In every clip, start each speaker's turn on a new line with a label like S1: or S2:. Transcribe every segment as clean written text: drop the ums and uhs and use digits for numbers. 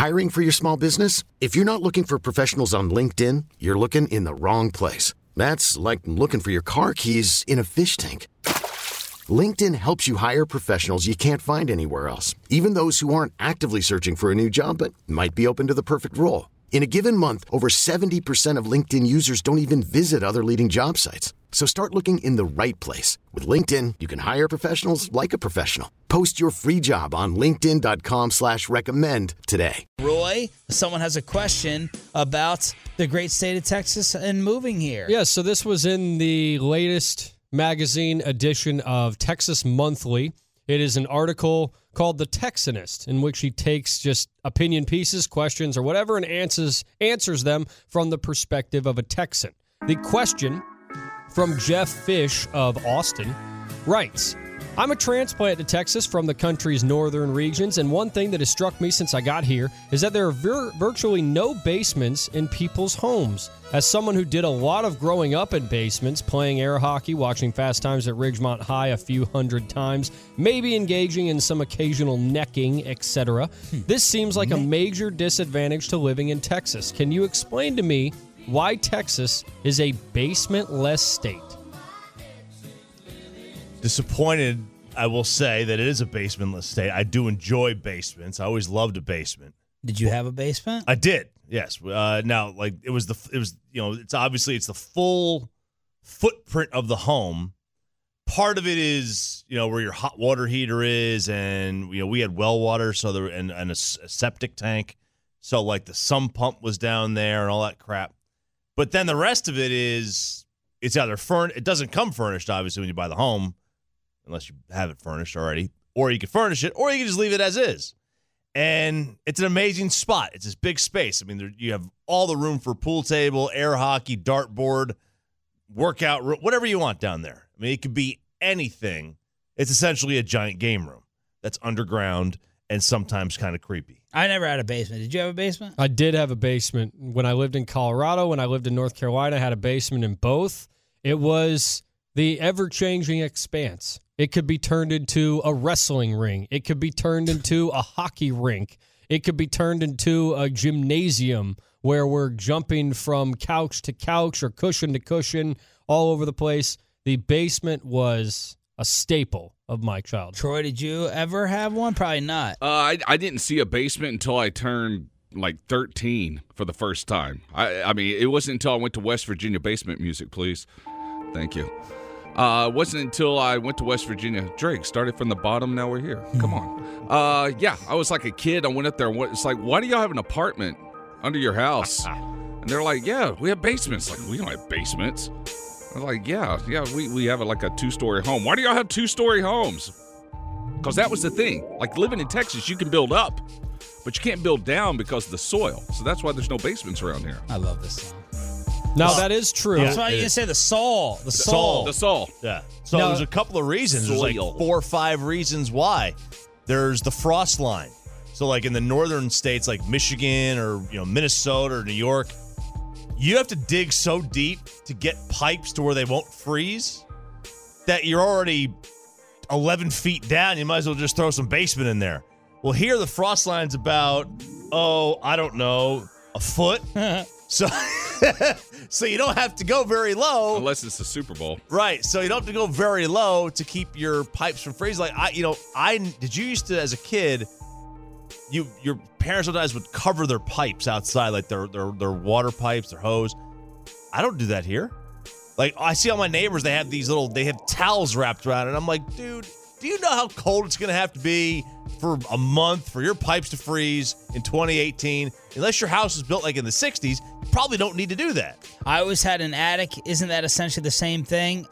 S1: Hiring for your small business? If you're not looking for professionals on LinkedIn, you're looking in the wrong place. That's like looking for your car keys in a fish tank. LinkedIn helps you hire professionals you can't find anywhere else, even those who aren't actively searching for a new job but might be open to the perfect role. In a given month, over 70% of LinkedIn users don't even visit other leading job sites. So start looking in the right place. With LinkedIn, you can hire professionals like a professional. Post your free job on linkedin.com/recommend today.
S2: Roy, someone has a question about the great state of Texas and moving here.
S3: Yeah, so this was in the latest magazine edition of Texas Monthly. It is an article called The Texanist, in which he takes just opinion pieces, questions, or whatever, and answers them from the perspective of a Texan. The question from Jeff Fish of Austin writes, I'm a transplant to Texas from the country's northern regions, and one thing that has struck me since I got here is that there are virtually no basements in people's homes. As someone who did a lot of growing up in basements, playing air hockey, watching Fast Times at Ridgemont High a few hundred times, maybe engaging in some occasional necking, etc., this seems like a major disadvantage to living in Texas. Can you explain to me why Texas is a basement-less state?
S4: Disappointed, I will say, that it is a basementless state. I do enjoy basements. I always loved a basement.
S2: Did you have a basement?
S4: I did, yes. Now, like it's the full footprint of the home. Part of it is, where your hot water heater is, and we had well water, so and a septic tank, so like the sump pump was down there and all that crap. But then the rest of it is, it's either it doesn't come furnished, obviously, when you buy the home, unless you have it furnished already, or you can furnish it, or you can just leave it as is. And it's an amazing spot. It's this big space. I mean, you have all the room for pool table, air hockey, dartboard, workout room, whatever you want down there. I mean, it could be anything. It's essentially a giant game room that's underground and sometimes kind of creepy.
S2: I never had a basement. Did you have a basement?
S3: I did have a basement. When I lived in Colorado, when I lived in North Carolina, I had a basement in both. It was the ever-changing expanse. It could be turned into a wrestling ring. It could be turned into a hockey rink. It could be turned into a gymnasium where we're jumping from couch to couch or cushion to cushion all over the place. The basement was a staple of my childhood.
S2: Troy, did you ever have one? Probably not.
S5: I didn't see a basement until I turned like 13 for the first time. I mean, it wasn't until I went to West Virginia. Basement music, please. Thank you. It wasn't until I went to West Virginia. Drake, started from the bottom, now we're here. Come on. Yeah, I was like a kid. I went up there, and it's like, why do y'all have an apartment under your house? And they're like, yeah, we have basements. Like, we don't have basements. I was like, yeah, we have like a 2-story home. Why do y'all have 2-story homes? Because that was the thing. Like, living in Texas, you can build up, but you can't build down because of the soil. So that's why there's no basements around here.
S2: I love this song.
S3: Now, that is true.
S2: That's why you can say the soul. The soul.
S5: The soul.
S4: Yeah. So there's a couple of reasons. There's like 4 or 5 reasons why. There's the frost line. So like in the northern states like Michigan or Minnesota or New York, you have to dig so deep to get pipes to where they won't freeze that you're already 11 feet down. You might as well just throw some basement in there. Well, here the frost line's about, I don't know, a foot. So you don't have to go very low.
S5: Unless it's the Super Bowl.
S4: Right. So you don't have to go very low to keep your pipes from freezing. Like, did you used to, as a kid, your parents sometimes would cover their pipes outside, like their water pipes, their hose. I don't do that here. Like, I see all my neighbors, they have towels wrapped around it. And I'm like, dude, do you know how cold it's going to have to be for a month for your pipes to freeze in 2018? Unless your house was built like in the 60s, you probably don't need to do that.
S2: I always had an attic. Isn't that essentially the same thing?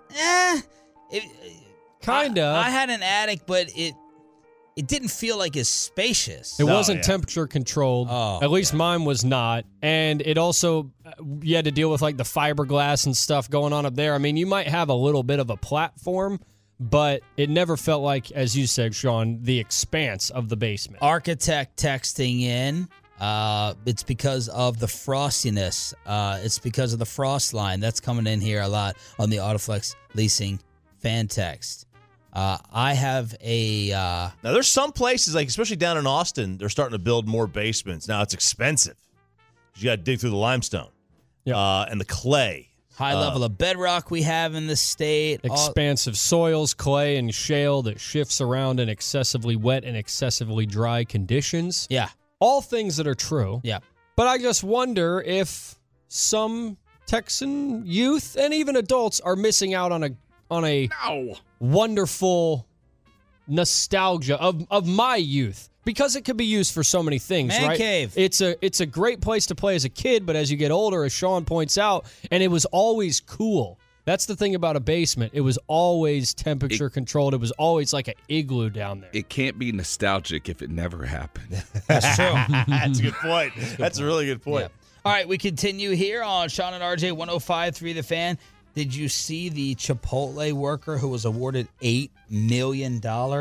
S3: Kind of.
S2: I had an attic, but it didn't feel like as spacious.
S3: It wasn't temperature controlled. At least mine was not. And it also, you had to deal with like the fiberglass and stuff going on up there. I mean, you might have a little bit of a platform, but it never felt like, as you said, Sean, the expanse of the basement.
S2: Architect texting in. It's because of the frostiness. It's because of the frost line. That's coming in here a lot on the Autoflex Leasing fan text. I have a
S4: Now, there's some places, like especially down in Austin, they're starting to build more basements. Now, it's expensive. You got to dig through the limestone and the clay.
S2: high level of bedrock we have in the state.
S3: Expansive soils, clay, and shale that shifts around in excessively wet and excessively dry conditions.
S2: Yeah.
S3: All things that are true.
S2: Yeah.
S3: But I just wonder if some Texan youth and even adults are missing out on a wonderful nostalgia of my youth, because it could be used for so many things.
S2: Man
S3: right?
S2: cave.
S3: It's a great place to play as a kid, but as you get older, as Sean points out, and it was always cool. That's the thing about a basement. It was always temperature controlled. It was always like an igloo down there.
S5: It can't be nostalgic if it never happened.
S2: That's true.
S4: That's a good point. That's a really good point.
S2: Yeah. All right, we continue here on Sean and RJ 105.3 The Fan. Did you see the Chipotle worker who was awarded $8 million?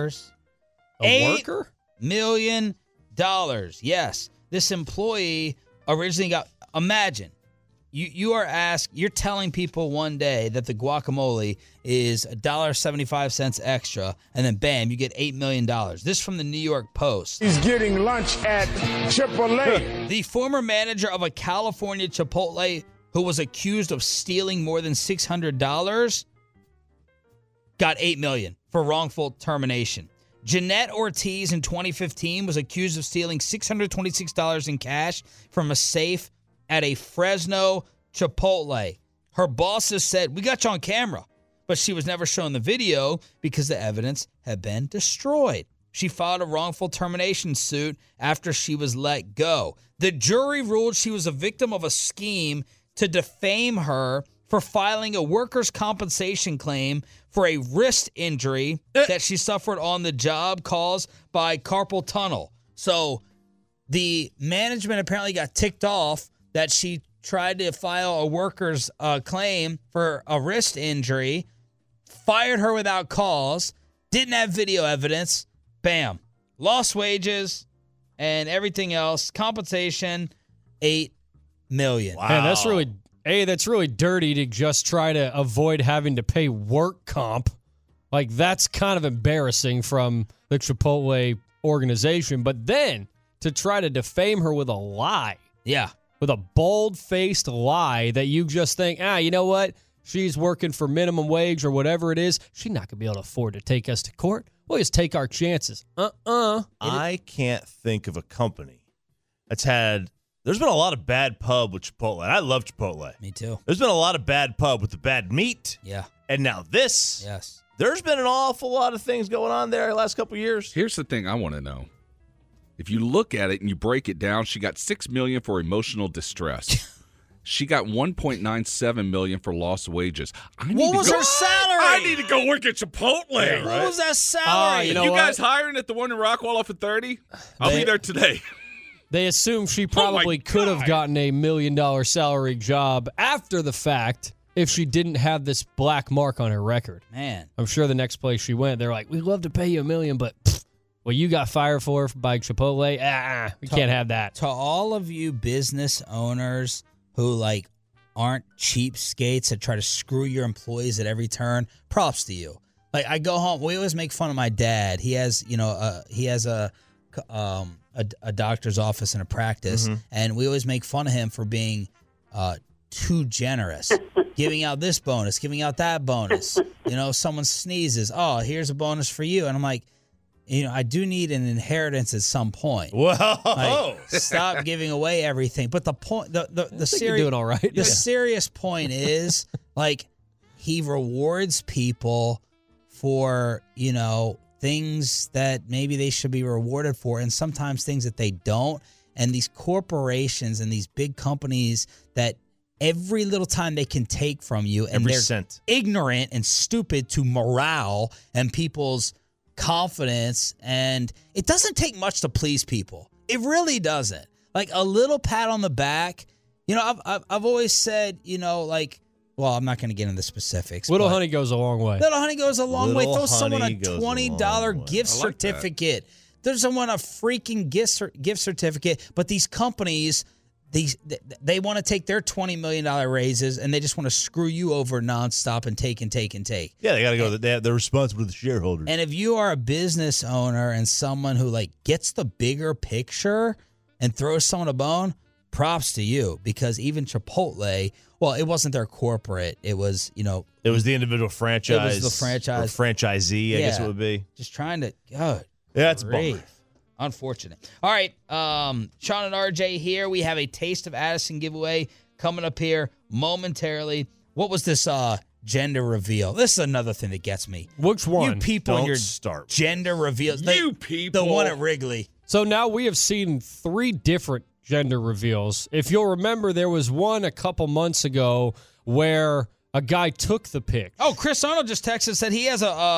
S3: Worker?
S2: $8 million. Yes. This employee originally got, imagine, you're telling people one day that the guacamole is $1.75 extra, and then bam, you get $8 million. This from the New York Post.
S6: He's getting lunch at Chipotle.
S2: The former manager of a California Chipotle who was accused of stealing more than $600 got $8 million for wrongful termination. Jeanette Ortiz in 2015 was accused of stealing $626 in cash from a safe at a Fresno Chipotle. Her bosses said, "We got you on camera," but she was never shown the video because the evidence had been destroyed. She filed a wrongful termination suit after she was let go. The jury ruled she was a victim of a scheme to defame her for filing a workers' compensation claim for a wrist injury that she suffered on the job caused by carpal tunnel. So the management apparently got ticked off that she tried to file a workers' claim for a wrist injury, fired her without cause, didn't have video evidence, bam, lost wages and everything else, compensation, $8 million.
S4: Wow.
S3: Man, that's really dirty to just try to avoid having to pay work comp. Like, that's kind of embarrassing from the Chipotle organization. But then to try to defame her with a lie.
S2: Yeah.
S3: With a bold-faced lie that you just think, you know what? She's working for minimum wage or whatever it is. She's not going to be able to afford to take us to court. We'll just take our chances.
S4: I can't think of a company that's had... There's been a lot of bad pub with Chipotle. I love Chipotle.
S2: Me too.
S4: There's been a lot of bad pub with the bad meat.
S2: Yeah.
S4: And now this.
S2: Yes.
S4: There's been an awful lot of things going on there the last couple of years.
S5: Here's the thing I want to know. If you look at it and you break it down, she got $6 million for emotional distress. She got $1.97 million for lost wages.
S2: What was her salary?
S5: I need to go work at Chipotle.
S4: Yeah, right?
S2: What was that salary?
S3: you know
S5: You
S3: what?
S5: guys hiring at the one in Rockwall for 30? I'll be there today.
S3: They assume she probably could have gotten a $1 million salary job after the fact if she didn't have this black mark on her record.
S2: Man.
S3: I'm sure the next place she went, they're like, "We'd love to pay you $1 million, but what you got fired for by Chipotle, we can't have that."
S2: To all of you business owners who aren't cheapskates that try to screw your employees at every turn, props to you. Like, I go home, we always make fun of my dad. He has, a doctor's office and a practice, and we always make fun of him for being too generous, giving out this bonus, giving out that bonus. Someone sneezes, oh, here's a bonus for you, and I'm like, I do need an inheritance at some point.
S4: Whoa!
S2: Stop giving away everything. But the point, the serious,
S3: you're doing all right.
S2: The serious point is, he rewards people for things that maybe they should be rewarded for, and sometimes things that they don't. And these corporations and these big companies that every little time they can take from you, and
S4: Every
S2: they're
S4: cent.
S2: ignorant and stupid to morale and people's confidence. And it doesn't take much to please people. It really doesn't. Like a little pat on the back. I've always said, well, I'm not going to get into the specifics.
S3: Little honey goes a long way.
S2: Little honey goes a long way.
S4: Little
S2: Throw someone a
S4: honey goes a long
S2: $20
S4: way.
S2: gift
S5: I like that.
S2: certificate. There's someone a freaking gift certificate. But these companies, they want to take their $20 million raises and they just want to screw you over nonstop and take.
S4: Yeah, they got to go. They're responsible to the shareholders.
S2: And if you are a business owner and someone who like gets the bigger picture and throws someone a bone, props to you, because even Chipotle, well, it wasn't their corporate. It was,
S4: it was the individual franchise.
S2: It was the franchise.
S4: Or franchisee, I guess it would be.
S2: Just trying to, God.
S4: Yeah, it's a bummer.
S2: Unfortunate. All right, Sean and RJ here. We have a Taste of Addison giveaway coming up here momentarily. What was this gender reveal? This is another thing that gets me.
S3: Which one?
S2: You people and your
S4: start.
S2: Gender reveals.
S5: You people.
S2: The one at Wrigley.
S3: So now we have seen 3 different gender reveals. If you'll remember, there was one a couple months ago where a guy took the pic.
S2: Oh, Chris Arnold just texted, said he has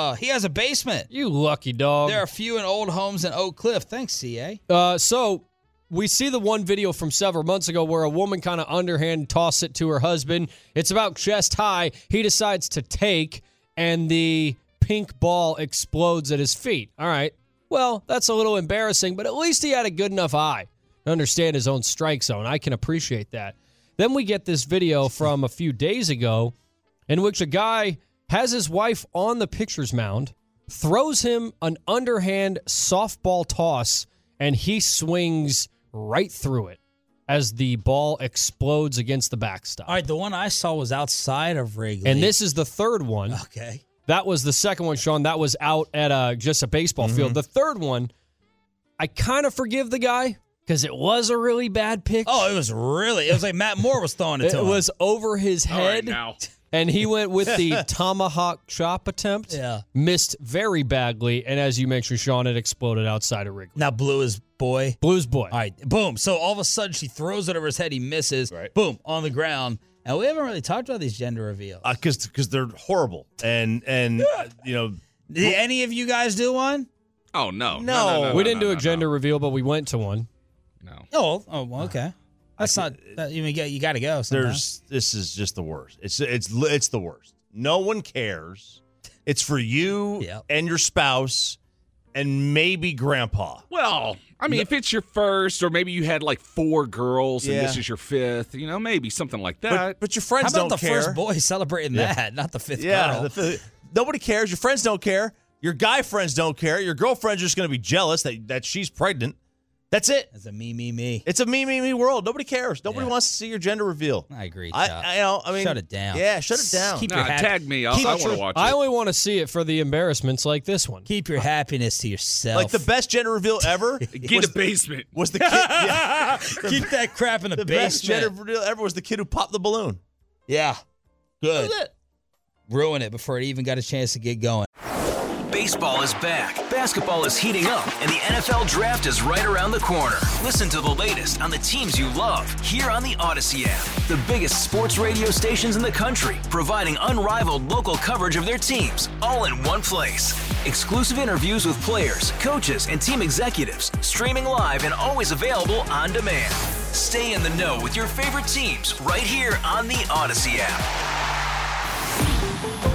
S2: a basement.
S3: You lucky dog.
S2: There are few and old homes in Oak Cliff. Thanks, CA.
S3: So we see the one video from several months ago where a woman kind of underhand tossed it to her husband. It's about chest high. He decides to take, and the pink ball explodes at his feet. All right. Well, that's a little embarrassing, but at least he had a good enough eye to understand his own strike zone. I can appreciate that. Then we get this video from a few days ago in which a guy has his wife on the pitcher's mound, throws him an underhand softball toss, and he swings right through it as the ball explodes against the backstop.
S2: All right, the one I saw was outside of Wrigley.
S3: And this is the third one.
S2: Okay.
S3: That was the second one, Sean. That was out at just a baseball field. The third one, I kind of forgive the guy because it was a really bad pitch.
S2: Oh, it was like Matt Moore was throwing it to him.
S3: It was over his
S5: All right,
S3: head.
S5: now.
S3: And he went with the tomahawk chop attempt.
S2: Yeah.
S3: Missed very badly. And as you mentioned, Sean, it exploded outside of Wrigley.
S2: Now Blue is boy.
S3: Blues boy.
S2: All right, boom. So all of a sudden she throws it over his head. He misses.
S4: Right.
S2: Boom, on the ground. And we haven't really talked about these gender reveals.
S4: Because they're horrible. And
S2: Did any of you guys do one?
S5: Oh, no.
S3: We didn't do a gender reveal, but we went to one.
S5: No.
S2: Oh, well, okay. That's not. You got to go. Sometimes.
S4: This is just the worst. It's the worst. No one cares. It's for you
S2: Yep.
S4: and your spouse and maybe grandpa.
S5: Well, I mean, if it's your first, or maybe you had like 4 girls and
S4: Yeah.
S5: this is your 5th, maybe something like that.
S4: But your
S2: How
S4: friends
S2: about
S4: don't
S2: the
S4: care.
S2: first boy celebrating that, not the 5th
S4: Yeah,
S2: girl?
S4: nobody cares. Your friends don't care. Your guy friends don't care. Your girlfriend's just going to be jealous that she's pregnant. That's it.
S2: It's a me.
S4: It's a me world. Nobody cares. Nobody
S2: Yeah.
S4: wants to see your gender reveal.
S2: I agree.
S4: I mean,
S2: shut it down.
S4: Yeah, shut it down.
S2: Keep
S5: Nah,
S2: your
S5: tag me. I want to watch it.
S3: I only want to see it for the embarrassments like this one.
S2: Keep your happiness to yourself.
S4: Like the best gender reveal ever
S5: Get a basement.
S4: was the kid. Yeah,
S2: Keep that crap in the
S4: the best gender
S2: basement.
S4: reveal ever was the kid who popped the balloon.
S2: Yeah. Good.
S4: That was it.
S2: Ruin it before it even got a chance to get going.
S7: Baseball is back, basketball is heating up, and the NFL Draft is right around the corner. Listen to the latest on the teams you love here on the Odyssey app. The biggest sports radio stations in the country, providing unrivaled local coverage of their teams, all in one place. Exclusive interviews with players, coaches, and team executives, streaming live and always available on demand. Stay in the know with your favorite teams right here on the Odyssey app.